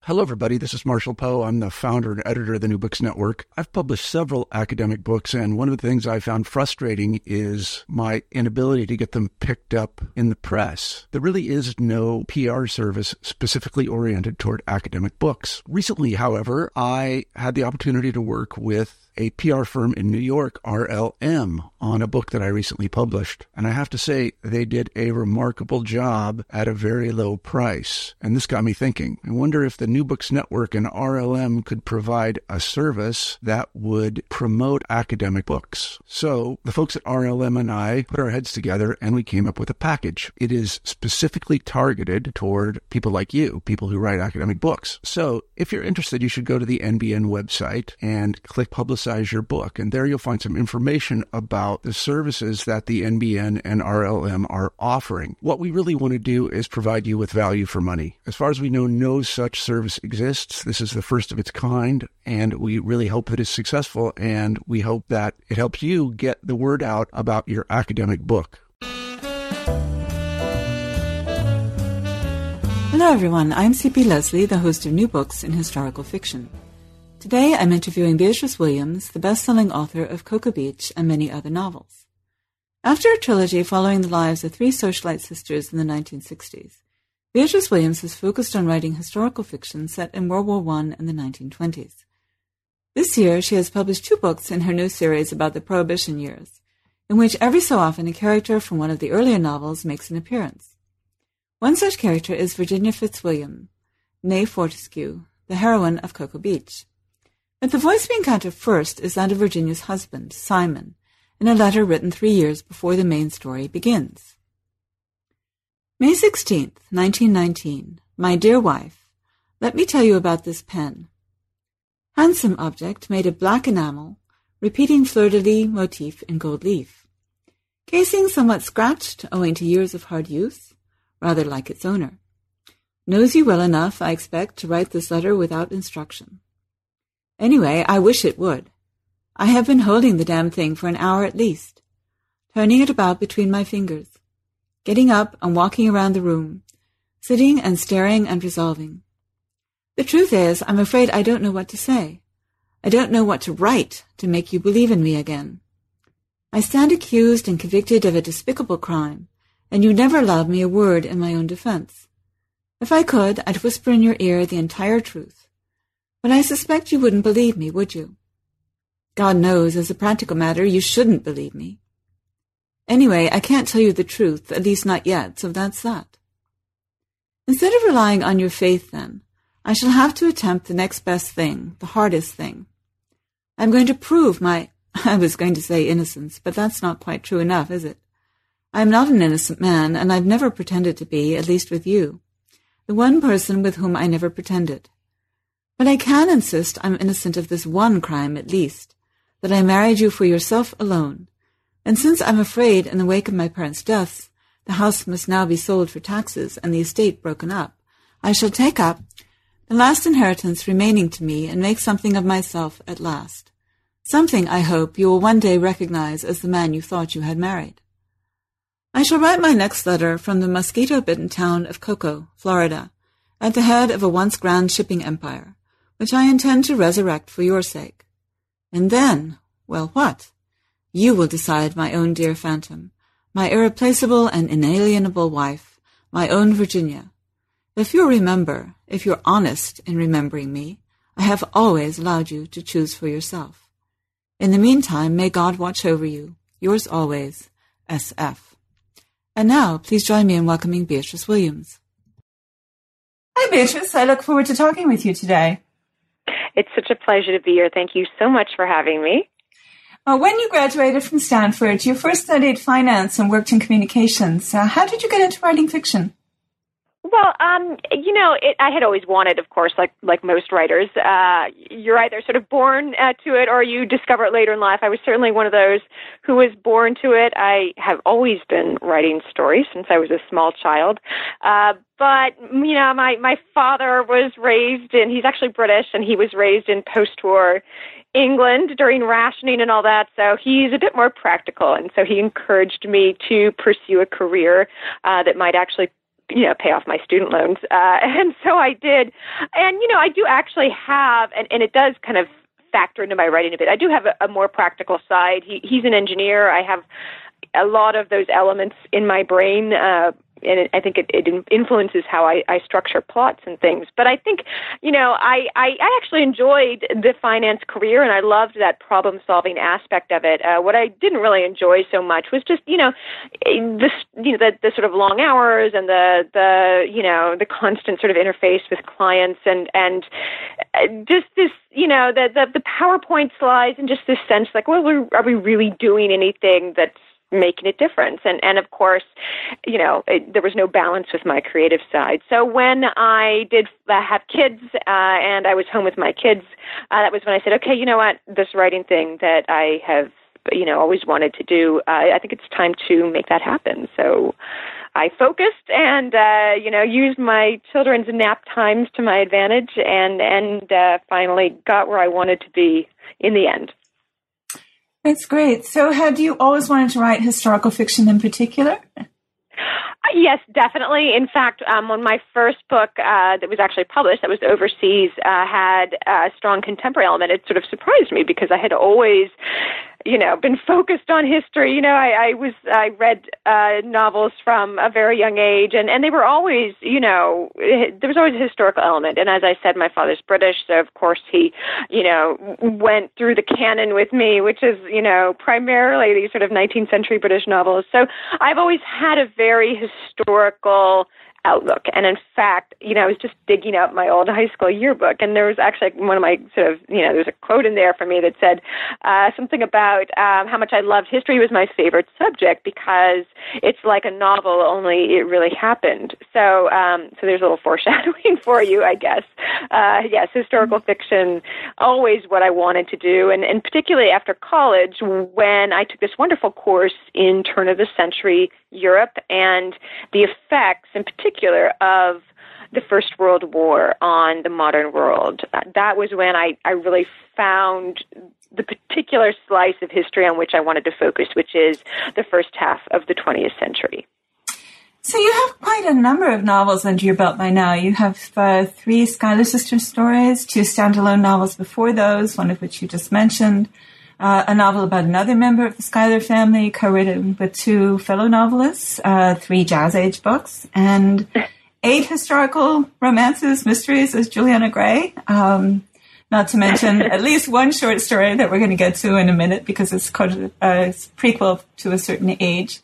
Hello, everybody. This is Marshall Poe. I'm the founder and editor of the New Books Network. I've published several academic books, and one of the things I found frustrating is my inability to get them picked up in the press. There really is no PR service specifically oriented toward academic books. Recently, however, I had the opportunity to work with a PR firm in New York, RLM, on a book that I recently published. And I have to say, they did a remarkable job at a very low price. And this got me thinking. I wonder if the New Books Network and RLM could provide a service that would promote academic books. So the folks at RLM and I put our heads together and we came up with a package. It is specifically targeted toward people like you, people who write academic books. So if you're interested, you should go to the NBN website and click Publicize Your Book. And there you'll find some information about the services that the NBN and RLM are offering. What we really want to do is provide you with value for money. As far as we know, no such service exists. This is the first of its kind, and we really hope that it's successful, and we hope that it helps you get the word out about your academic book. Hello, everyone. I'm C.P. Leslie, the host of New Books in Historical Fiction. Today, I'm interviewing Beatrice Williams, the best-selling author of Cocoa Beach and many other novels. After a trilogy following the lives of three socialite sisters in the 1960s, Beatrice Williams has focused on writing historical fiction set in World War I and the 1920s. This year, she has published 2 books in her new series about the Prohibition years, in which every so often a character from one of the earlier novels makes an appearance. One such character is Virginia Fitzwilliam, née Fortescue, the heroine of Cocoa Beach. But the voice we encounter first is that of Virginia's husband, Simon, in a letter written 3 years before the main story begins. May 16th, 1919. My dear wife, let me tell you about this pen. Handsome object made of black enamel, repeating fleur-de-lis motif in gold leaf. Casing somewhat scratched owing to years of hard use, rather like its owner. Knows you well enough, I expect, to write this letter without instruction. Anyway, I wish it would. I have been holding the damn thing for an hour at least, turning it about between my fingers, getting up and walking around the room, sitting and staring and resolving. The truth is, I'm afraid I don't know what to say. I don't know what to write to make you believe in me again. I stand accused and convicted of a despicable crime, and you never allowed me a word in my own defense. If I could, I'd whisper in your ear the entire truth. But I suspect you wouldn't believe me, would you? God knows, as a practical matter, you shouldn't believe me. Anyway, I can't tell you the truth, at least not yet, so that's that. Instead of relying on your faith, then, I shall have to attempt the next best thing, the hardest thing. I'm going to prove I was going to say innocence, but that's not quite true enough, is it? I am not an innocent man, and I've never pretended to be, at least with you, the one person with whom I never pretended. But I can insist I'm innocent of this one crime at least, that I married you for yourself alone. And since I'm afraid in the wake of my parents' deaths, the house must now be sold for taxes and the estate broken up, I shall take up the last inheritance remaining to me and make something of myself at last. Something, I hope, you will one day recognize as the man you thought you had married. I shall write my next letter from the mosquito-bitten town of Cocoa, Florida, at the head of a once grand shipping empire, which I intend to resurrect for your sake. And then, well, what? You will decide, my own dear phantom, my irreplaceable and inalienable wife, my own Virginia. If you'll remember, if you're honest in remembering me, I have always allowed you to choose for yourself. In the meantime, may God watch over you. Yours always, S.F. And now, please join me in welcoming Beatrice Williams. Hi, Beatrice. I look forward to talking with you today. It's such a pleasure to be here. Thank you so much for having me. When you graduated from Stanford, you first studied finance and worked in communications. How did you get into writing fiction? Well, I had always wanted, of course, like most writers, you're either sort of born to it or you discover it later in life. I was certainly one of those who was born to it. I have always been writing stories since I was a small child. But, my father was raised he's actually British, and he was raised in post-war England during rationing and all that, so he's a bit more practical, and so he encouraged me to pursue a career that might actually pay off my student loans. And so I did. And, I do actually have, and it does kind of factor into my writing a bit. I do have a more practical side. He's an engineer. I have a lot of those elements in my brain, and I think it influences how I structure plots and things. But I think, I actually enjoyed the finance career, and I loved that problem-solving aspect of it. What I didn't really enjoy so much was just, the sort of long hours and the constant sort of interface with clients and just this, the PowerPoint slides and just this sense like, well, are we really doing anything that's making a difference? And of course, there was no balance with my creative side. So when I did have kids and I was home with my kids, that was when I said, okay, you know what, this writing thing that I have, always wanted to do, I think it's time to make that happen. So I focused and, used my children's nap times to my advantage and finally got where I wanted to be in the end. That's great. So had you always wanted to write historical fiction in particular? Yes, definitely. In fact, when my first book that was actually published, that was overseas, had a strong contemporary element, it sort of surprised me because I had always, been focused on history. I read novels from a very young age, and they were always, there was always a historical element. And as I said, my father's British, so of course he, went through the canon with me, which is, primarily these sort of 19th century British novels. So I've always had a very historical outlook. And in fact, I was just digging up my old high school yearbook, and there was actually one of my sort of, there was a quote in there for me that said something about how much I loved history was my favorite subject because it's like a novel, only it really happened. So there's a little foreshadowing for you, I guess. Yes, historical fiction, always what I wanted to do, and particularly after college when I took this wonderful course in turn-of-the-century Europe and the effects in particular of the First World War on the modern world. That was when I really found the particular slice of history on which I wanted to focus, which is the first half of the 20th century. So you have quite a number of novels under your belt by now. You have 3 Schuyler Sisters stories, 2 standalone novels before those, one of which you just mentioned, a novel about another member of the Schuyler family, co-written with 2 fellow novelists, 3 Jazz Age books, and 8 historical romances, mysteries as Juliana Gray. Not to mention at least one short story that we're going to get to in a minute because it's prequel to a certain age.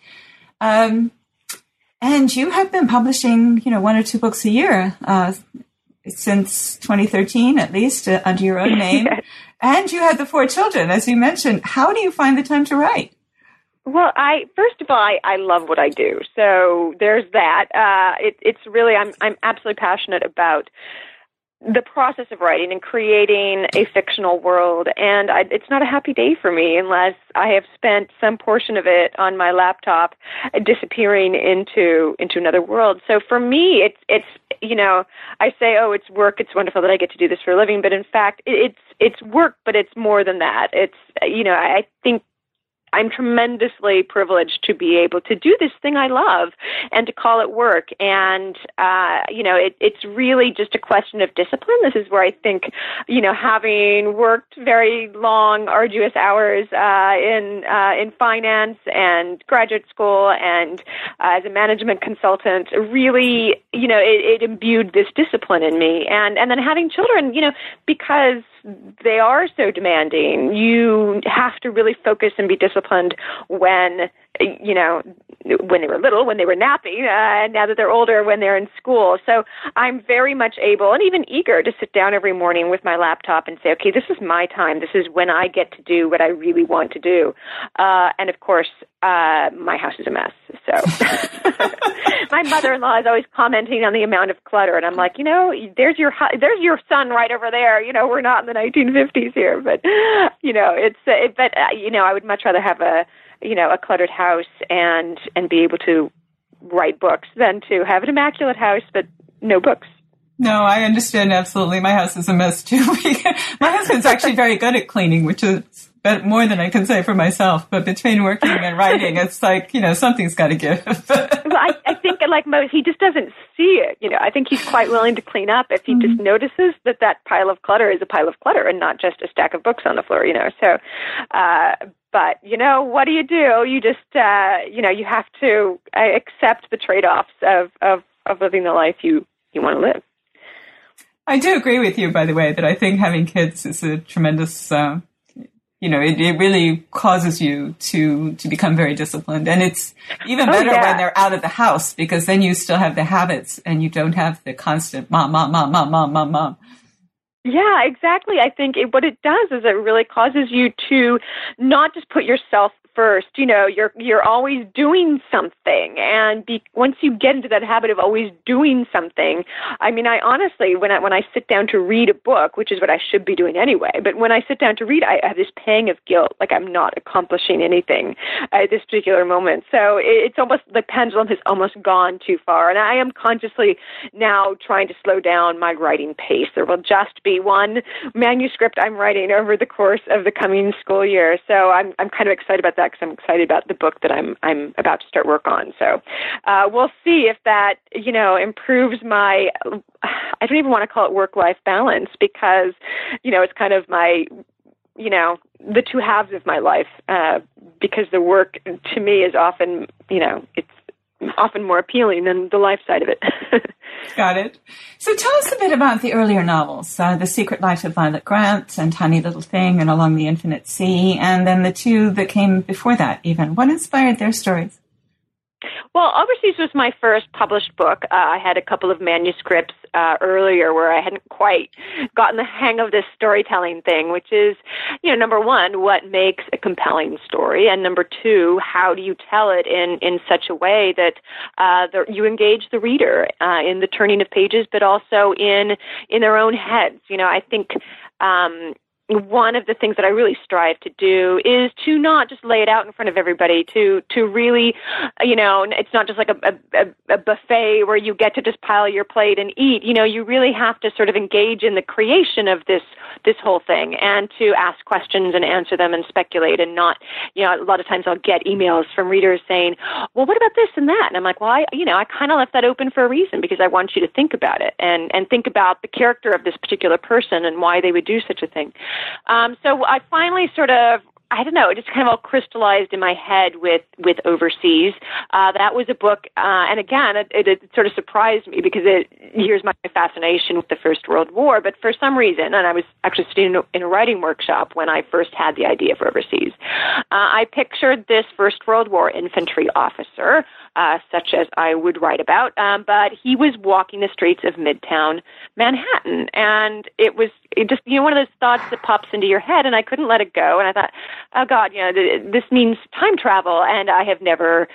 And you have been publishing, 1 or 2 books a year since 2013, at least, under your own name. Yes. And you had the 4 children, as you mentioned. How do you find the time to write? Well, first of all, I love what I do. So there's that. It's really, I'm absolutely passionate about the process of writing and creating a fictional world. And it's not a happy day for me unless I have spent some portion of it on my laptop disappearing into another world. So for me, it's I say, oh, it's work. It's wonderful that I get to do this for a living. But in fact, it's work, but it's more than that. It's, I think I'm tremendously privileged to be able to do this thing I love and to call it work. And, it's really just a question of discipline. This is where I think, having worked very long, arduous hours in finance and graduate school and as a management consultant, really, it imbued this discipline in me. And then having children, because they are so demanding, you have to really focus and be disciplined when they were little, when they were nappy, and now that they're older, when they're in school. So I'm very much able and even eager to sit down every morning with my laptop and say, okay, this is my time. This is when I get to do what I really want to do. And of course, my house is a mess. So my mother-in-law is always commenting on the amount of clutter. And I'm like, there's your son right over there. We're not in the 1950s here, but, I would much rather have a cluttered house and be able to write books than to have an immaculate house, but no books. No, I understand absolutely. My house is a mess too. My husband's actually very good at cleaning, which is but more than I can say for myself. But between working and writing, it's like, something's got to give. Well, I think like most, he just doesn't see it. I think he's quite willing to clean up if he just notices that pile of clutter is a pile of clutter and not just a stack of books on the floor, So, but, what do? You just, you have to accept the trade-offs of living the life you want to live. I do agree with you, by the way, that I think having kids is a tremendous, it really causes you to become very disciplined. And it's even better when they're out of the house, because then you still have the habits and you don't have the constant mom, mom, mom, mom, mom, mom, mom. Yeah, exactly. I think what it does is it really causes you to not just put yourself first. You're always doing something, and once you get into that habit of always doing something, I mean, I honestly, when I sit down to read a book, which is what I should be doing anyway, but when I sit down to read, I have this pang of guilt, like I'm not accomplishing anything at this particular moment. So it's almost, the pendulum has almost gone too far, and I am consciously now trying to slow down my writing pace. There will just be one manuscript I'm writing over the course of the coming school year, so I'm kind of excited about that, because I'm excited about the book that I'm about to start work on. So we'll see if that, improves my, I don't even want to call it work-life balance, because, it's kind of my, the two halves of my life, because the work to me is often, it's often more appealing than the life side of it. Got it. So tell us a bit about the earlier novels, The Secret Life of Violet Grant and Tiny Little Thing and Along the Infinite Sea, and then the two that came before that even. What inspired their stories? Well, Overseas was my first published book. I had a couple of manuscripts earlier where I hadn't quite gotten the hang of this storytelling thing, which is, number one, what makes a compelling story, and number two, how do you tell it in such a way that you engage the reader in the turning of pages, but also in their own heads. I think one of the things that I really strive to do is to not just lay it out in front of everybody, to really, it's not just like a buffet where you get to just pile your plate and eat. You really have to sort of engage in the creation of this whole thing, and to ask questions and answer them and speculate, and not, a lot of times I'll get emails from readers saying, well, what about this and that? And I'm like, well, I kind of left that open for a reason, because I want you to think about it and think about the character of this particular person and why they would do such a thing. So I finally sort of, it just kind of all crystallized in my head with Overseas. That was a book, and again, it sort of surprised me, because here's my fascination with the First World War, but for some reason, and I was actually sitting in a writing workshop when I first had the idea for Overseas, I pictured this First World War infantry officer, such as I would write about, but he was walking the streets of Midtown Manhattan, and it just, one of those thoughts that pops into your head, and I couldn't let it go, and I thought, oh God, this means time travel, and I have never,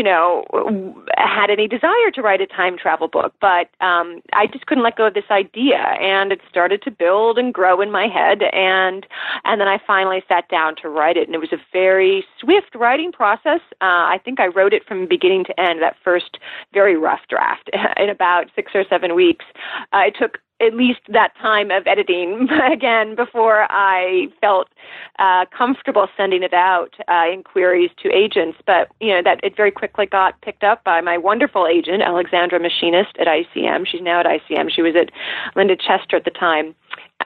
had any desire to write a time travel book, but I just couldn't let go of this idea, and it started to build and grow in my head, and then I finally sat down to write it, and it was a very swift writing process. I think I wrote it from beginning to end, that first very rough draft, in about 6 or 7 weeks. It took at least that time of editing, again, before I felt comfortable sending it out in queries to agents. But, that it very quickly got picked up by my wonderful agent, Alexandra Machinist at ICM. She's now at ICM. She was at Linda Chester at the time.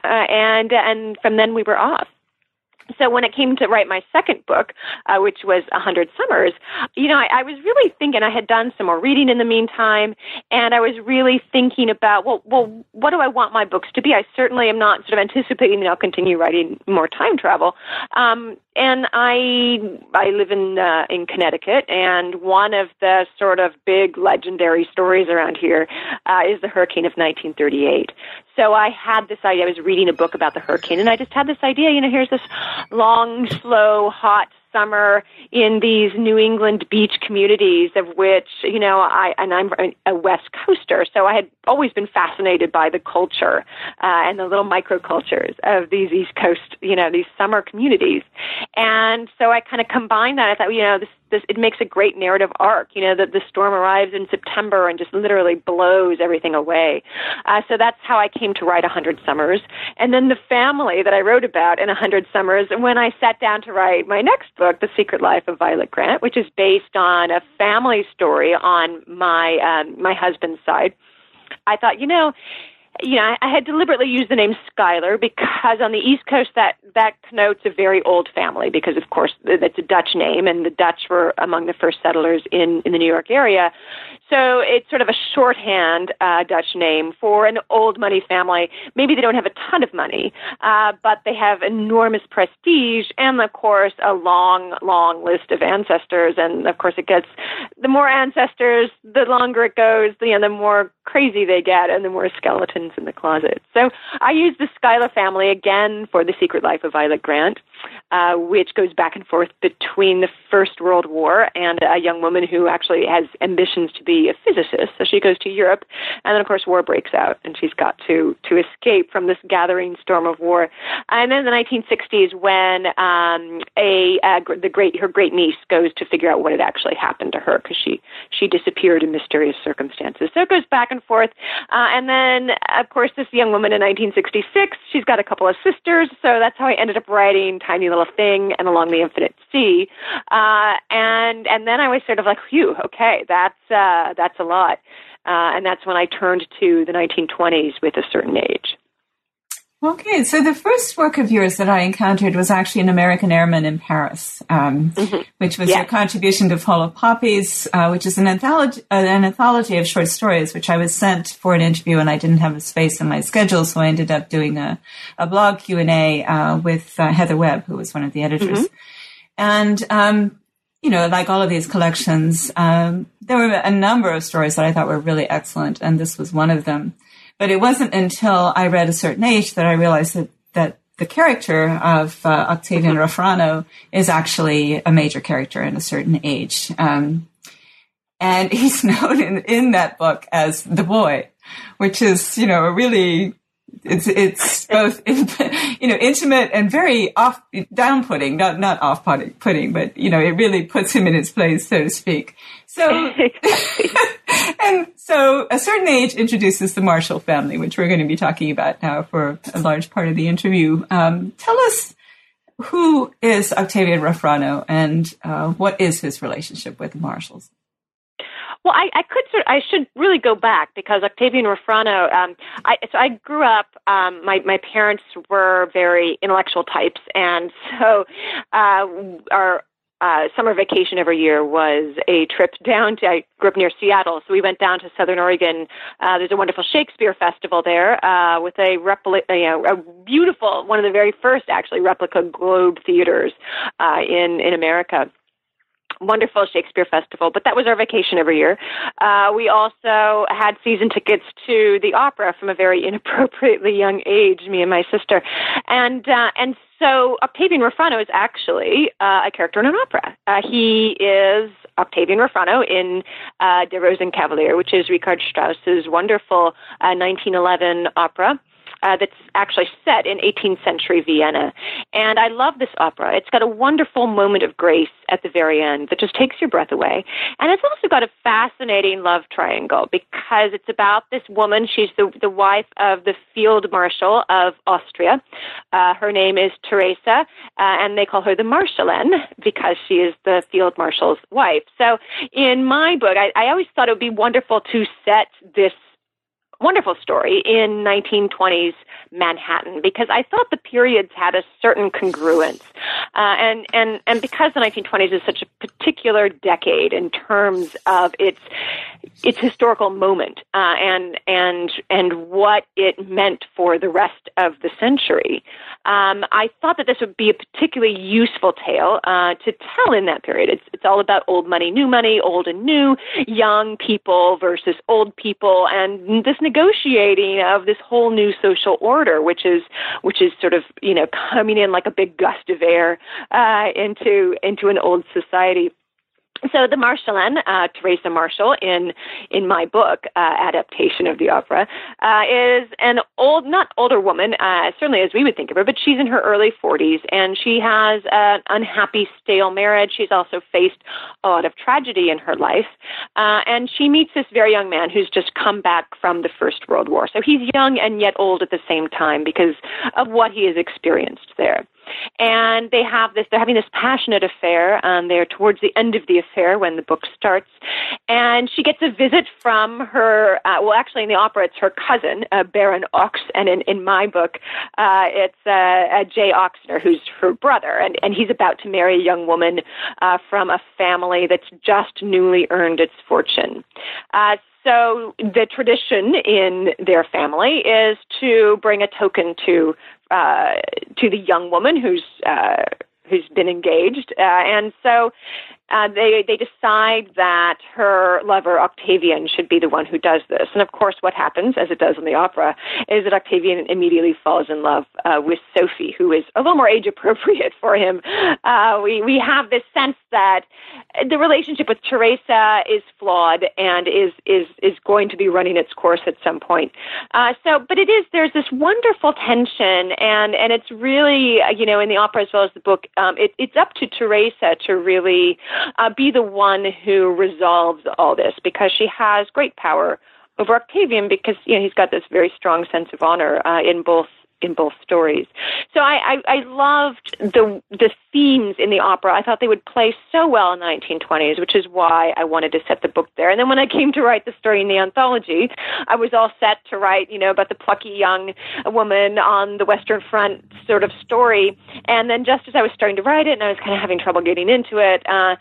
And from then we were off. So when it came to write my second book, which was 100 Summers, I was really thinking, I had done some more reading in the meantime, and I was really thinking about, well, what do I want my books to be? I certainly am not sort of anticipating that I'll continue writing more time travel. And I live in Connecticut, and one of the sort of big legendary stories around here is the hurricane of 1938. So I had this idea. I was reading a book about the hurricane, and I just had this idea, here's this long, slow, hot summer in these New England beach communities, of which, I'm a West Coaster, so I had always been fascinated by the culture and the little microcultures of these East Coast, these summer communities. And so I kind of combined that. I thought, this it makes a great narrative arc, that the storm arrives in September and just literally blows everything away. So that's how I came to write 100 Summers. And then the family that I wrote about in 100 Summers, when I sat down to write my next book, The Secret Life of Violet Grant, which is based on a family story on my husband's side, I thought, I had deliberately used the name Schuyler because on the East Coast that connotes a very old family because, of course, that's a Dutch name, and the Dutch were among the first settlers in the New York area. So it's sort of a shorthand Dutch name for an old money family. Maybe they don't have a ton of money, but they have enormous prestige and, of course, a long, long list of ancestors. And, of course, the more ancestors, the longer it goes, the more crazy they get and the more skeletons in the closet. So I use the Schuyler family again for The Secret Life of Violet Grant, which goes back and forth between the First World War and a young woman who actually has ambitions to be a physicist. So she goes to Europe, and then, of course, war breaks out, and she's got to escape from this gathering storm of war. And then in the 1960s, when her great niece goes to figure out what had actually happened to her because she disappeared in mysterious circumstances. So it goes back and forth. And then, of course, this young woman in 1966, she's got a couple of sisters, so that's how I ended up writing Tiny Little Thing and Along the Infinite Sea. And then I was sort of like, phew, okay, that's a lot. And that's when I turned to the 1920s with A Certain Age. Okay, so the first work of yours that I encountered was actually An American Airman in Paris, which was your contribution to Fall of Poppies, which is an anthology of short stories, which I was sent for an interview, and I didn't have a space in my schedule, so I ended up doing a blog Q&A with Heather Webb, who was one of the editors. And like all of these collections, there were a number of stories that I thought were really excellent, and this was one of them. But it wasn't until I read A Certain Age that I realized that the character of Octavian Raffrano is actually a major character in A Certain Age. And he's known in that book as the boy, which is, a really... It's both, intimate and very down-putting, not off-putting, but, it really puts him in his place, so to speak. So, and so A Certain Age introduces the Marshall family, which we're going to be talking about now for a large part of the interview. Tell us, who is Octavian Raffrano and what is his relationship with the Marshalls? Well, I should really go back because Octavian Raffrano, I grew up, my parents were very intellectual types, and so our summer vacation every year was a trip down I grew up near Seattle, so we went down to Southern Oregon. There's a wonderful Shakespeare festival there with a beautiful, one of the very first, actually, replica Globe theaters in America. Wonderful Shakespeare Festival, but that was our vacation every year. We also had season tickets to the opera from a very inappropriately young age, me and my sister. And so Octavian Raffrano is actually a character in an opera. He is Octavian Raffrano in Der Rosenkavalier, which is Richard Strauss's wonderful 1911 opera. That's actually set in 18th century Vienna. And I love this opera. It's got a wonderful moment of grace at the very end that just takes your breath away. And it's also got a fascinating love triangle because it's about this woman. She's the wife of the Field Marshal of Austria. Her name is Teresa, and they call her the Marschallin because she is the Field Marshal's wife. So in my book, I always thought it would be wonderful to set this wonderful story in 1920s Manhattan because I thought the periods had a certain congruence. And because the 1920s is such a particular decade in terms of its historical moment and what it meant for the rest of the century, I thought that this would be a particularly useful tale to tell in that period. It's all about old money, old and new, young people versus old people, and this negotiating of this whole new social order, which is sort of coming in like a big gust of air affair into an old society. So the Marschallin, Teresa Marshall, in my book, adaptation of the opera, is an not older woman, certainly as we would think of her, but she's in her early 40s, and she has an unhappy, stale marriage. She's also faced a lot of tragedy in her life, and she meets this very young man who's just come back from the First World War. So he's young and yet old at the same time because of what he has experienced there. And they're having this passionate affair. They're towards the end of the affair when the book starts. And she gets a visit from her, actually in the opera, it's her cousin, Baron Ochs. And in my book, it's Jay Oxner, who's her brother. And he's about to marry a young woman from a family that's just newly earned its fortune. So the tradition in their family is to bring a token to the young woman who's been engaged, and so they decide that her lover Octavian should be the one who does this. And of course, what happens, as it does in the opera, is that Octavian immediately falls in love with Sophie, who is a little more age appropriate for him. We have this sense that the relationship with Teresa is flawed and is going to be running its course at some point. But there's this wonderful tension, and it's really, in the opera as well as the book, it's up to Teresa to really be the one who resolves all this, because she has great power over Octavian, because he's got this very strong sense of honor in both stories. So I loved the themes in the opera. I thought they would play so well in the 1920s, which is why I wanted to set the book there. And then when I came to write the story in the anthology, I was all set to write, about the plucky young woman on the Western Front sort of story. And then just as I was starting to write it, and I was kind of having trouble getting into it,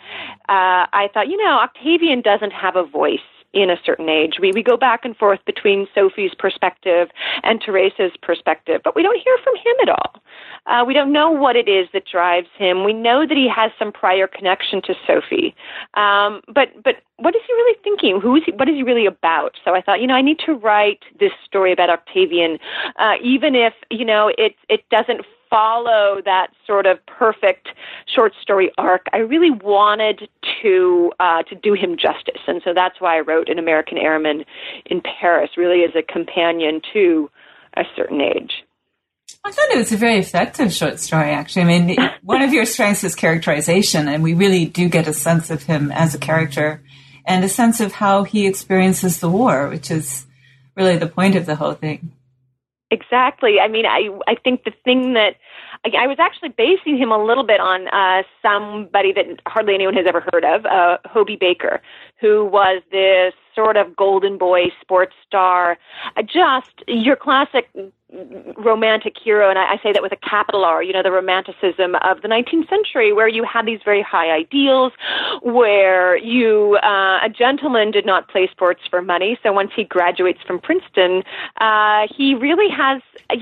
I thought, Octavian doesn't have a voice in a certain age. We go back and forth between Sophie's perspective and Teresa's perspective, but we don't hear from him at all. We don't know what it is that drives him. We know that he has some prior connection to Sophie, but what is he really thinking? What is he really about? So I thought, I need to write this story about Octavian, even if it doesn't follow that sort of perfect short story arc. I really wanted to do him justice, and so that's why I wrote An American Airman in Paris, really as a companion to A Certain Age. I thought it was a very effective short story, actually. I mean, one of your strengths is characterization, and we really do get a sense of him as a character and a sense of how he experiences the war, which is really the point of the whole thing. Exactly. I mean, I think the thing that I was actually basing him a little bit on somebody that hardly anyone has ever heard of, Hobie Baker, who was this sort of golden boy sports star, just your classic romantic hero, and I say that with a capital R, the romanticism of the 19th century, where you had these very high ideals, where a gentleman did not play sports for money, so once he graduates from Princeton, he really has,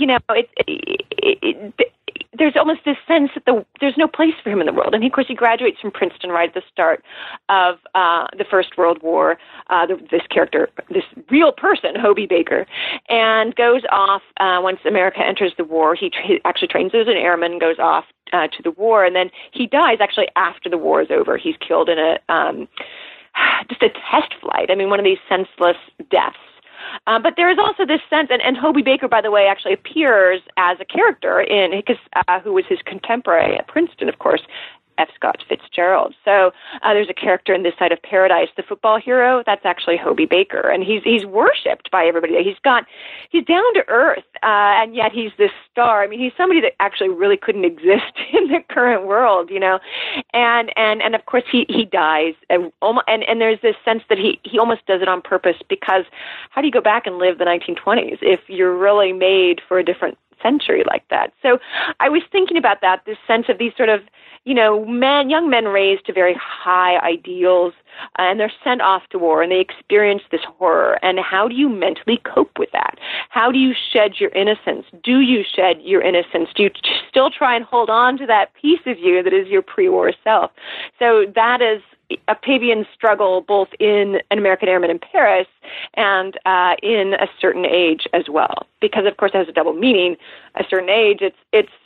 there's almost this sense that there's no place for him in the world. And of course, he graduates from Princeton right at the start of the First World War, this character, this real person, Hobie Baker, and goes off, once America enters the war, he actually trains as an airman, goes off to the war, and then he dies actually after the war is over. He's killed in just a test flight. I mean, one of these senseless deaths. But there is also this sense, and Hobie Baker, by the way, actually appears as a character who was his contemporary at Princeton, of course, F. Scott Fitzgerald. So there's a character in This Side of Paradise, the football hero. That's actually Hobie Baker, and he's worshipped by everybody. He's down to earth, and yet he's this star. I mean, he's somebody that actually really couldn't exist in the current world, And of course he dies, and there's this sense that he almost does it on purpose, because how do you go back and live the 1920s if you're really made for a different century like that? So I was thinking about that, this sense of these sort of, young men raised to very high ideals, and they're sent off to war, and they experience this horror. And how do you mentally cope with that? How do you shed your innocence? Do you shed your innocence? Do you still try and hold on to that piece of you that is your pre-war self? So that is Octavian's struggle, both in An American Airman in Paris and in A Certain Age as well. Because, of course, it has a double meaning. A Certain Age,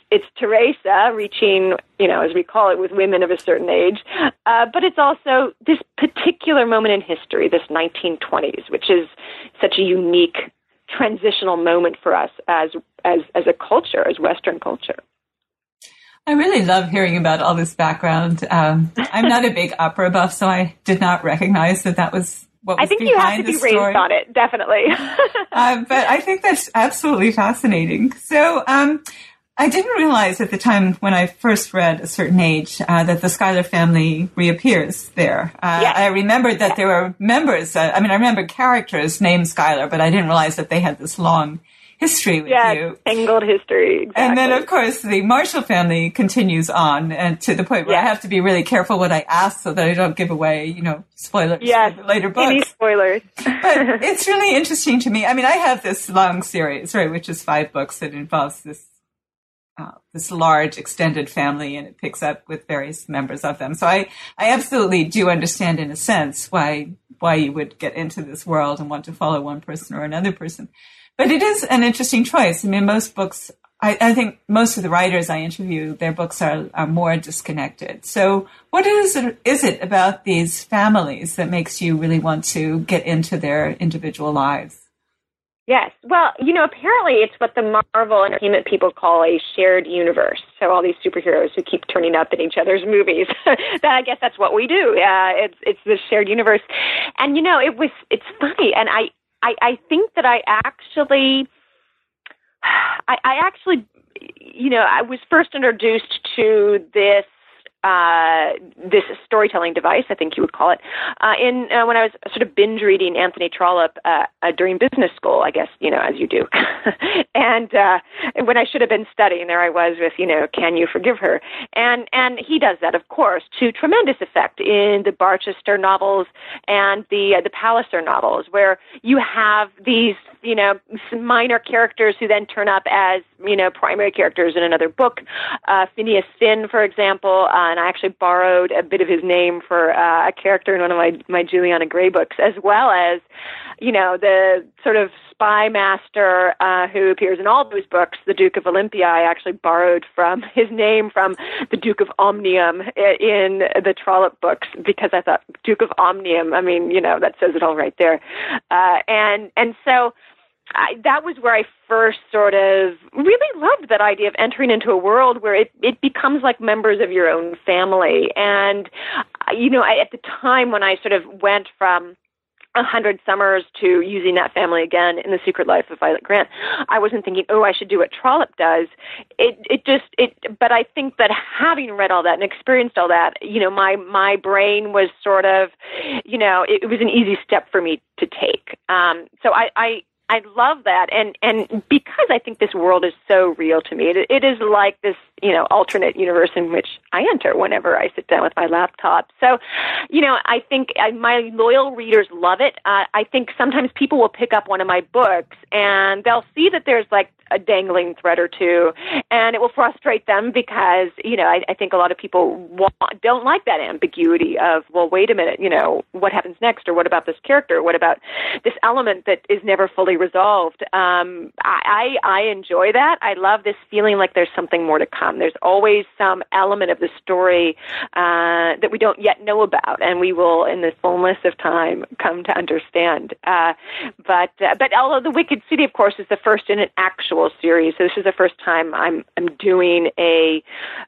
it's Teresa reaching, as we call it, with women of a certain age, but it's also this particular moment in history, this 1920s, which is such a unique transitional moment for us as a culture, as Western culture. I really love hearing about all this background. I'm not a big opera buff, so I did not recognize that was what was I think behind you have to be raised on it, definitely. But I think that's absolutely fascinating. So I didn't realize at the time when I first read A Certain Age that the Schuyler family reappears there. Yes. I remembered that there were members. I remember characters named Schuyler, but I didn't realize that they had this long history with you. Tangled history, exactly. And then, of course, the Marshall family continues on, and to the point where I have to be really careful what I ask so that I don't give away, spoilers for the later books. Any spoilers. But it's really interesting to me. I have this long series, right, which is 5 books that involves this large extended family, and it picks up with various members of them. So I absolutely do understand, in a sense, why you would get into this world and want to follow one person or another person. But it is an interesting choice. Most books, I think most of the writers I interview, their books are more disconnected. So what is it about these families that makes you really want to get into their individual lives? Yes. Well, apparently it's what the Marvel Entertainment people call a shared universe. So all these superheroes who keep turning up in each other's movies. I guess that's what we do. It's this shared universe. And, it's funny. And I think that I actually, I was first introduced to this storytelling device, I think you would call it, when I was sort of binge reading Anthony Trollope during business school, I guess, as you do. And when I should have been studying, there I was with, Can You Forgive Her? And he does that, of course, to tremendous effect in the Barchester novels and the Palliser novels, where you have these, minor characters who then turn up as, primary characters in another book. Phineas Finn, for example, and I actually borrowed a bit of his name for a character in one of my Juliana Gray books, as well as, the sort of spy master who appears in all those books, the Duke of Olympia. I actually borrowed from his name from the Duke of Omnium in the Trollope books, because I thought Duke of Omnium, that says it all right there. And so that was where I first sort of really loved that idea of entering into a world where it becomes like members of your own family. And, at the time when I sort of went from 100 Summers to using that family again in The Secret Life of Violet Grant, I wasn't thinking, I should do what Trollope does. But I think that having read all that and experienced all that, my brain was sort of, it was an easy step for me to take. So I love that, and because I think this world is so real to me, it is like this, alternate universe in which I enter whenever I sit down with my laptop. So, I think my loyal readers love it. I think sometimes people will pick up one of my books and they'll see that there's like a dangling thread or two, and it will frustrate them because, I think a lot of people don't like that ambiguity of, well, wait a minute, what happens next, or what about this character, what about this element that is never fully resolved. I enjoy that. I love this feeling like there's something more to come. There's always some element of the story that we don't yet know about, and we will, in the fullness of time, come to understand. But although The Wicked City, of course, is the first in an actual series, so this is the first time I'm doing a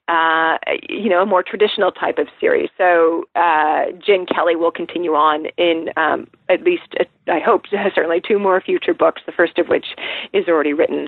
more traditional type of series. So Jen Kelly will continue on in at least, I hope, certainly 2 more future books, the first of which is already written.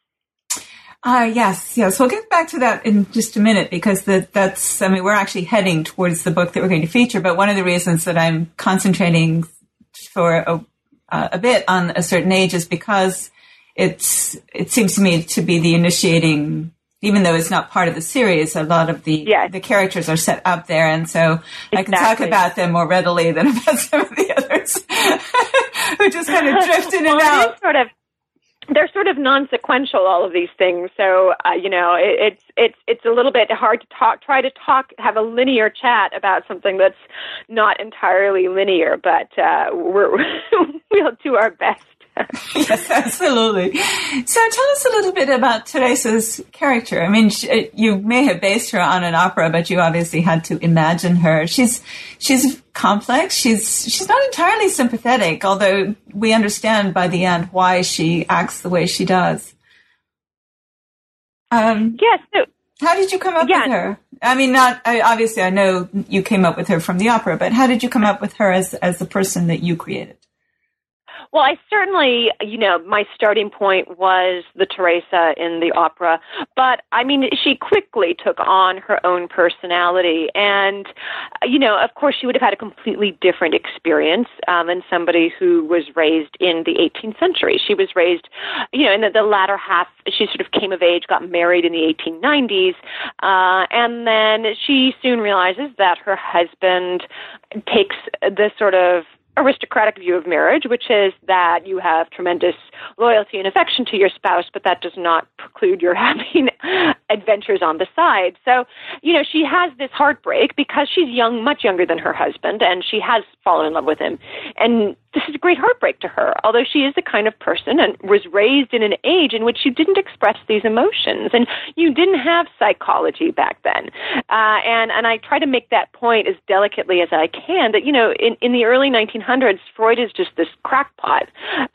Yes. We'll get back to that in just a minute, because we're actually heading towards the book that we're going to feature. But one of the reasons that I'm concentrating for a bit on A Certain Age is because it seems to me to be the initiating, even though it's not part of the series, a lot of the characters are set up there. And so exactly. I can talk about them more readily than about some of the others who just kind of drift in and out. They're sort of non-sequential, all of these things. So, it's a little bit hard to have a linear chat about something that's not entirely linear, but we'll do our best. Yes, absolutely. So tell us a little bit about Teresa's character. I mean, you may have based her on an opera, but you obviously had to imagine her. She's complex. She's not entirely sympathetic, although we understand by the end why she acts the way she does. Yes. So, how did you come up with her? I mean, obviously I know you came up with her from the opera, but how did you come up with her as the person that you created? Well, I certainly, my starting point was the Teresa in the opera, but I mean, she quickly took on her own personality, and, of course, she would have had a completely different experience than somebody who was raised in the 18th century. She was raised, in the latter half. She sort of came of age, got married in the 1890s, and then she soon realizes that her husband takes the sort of aristocratic view of marriage, which is that you have tremendous loyalty and affection to your spouse, but that does not preclude your having adventures on the side. So, she has this heartbreak because she's young, much younger than her husband, and she has fallen in love with him. And this is a great heartbreak to her, although she is the kind of person and was raised in an age in which you didn't express these emotions, and you didn't have psychology back then. And I try to make that point as delicately as I can, that, in the early 1900s, Freud is just this crackpot,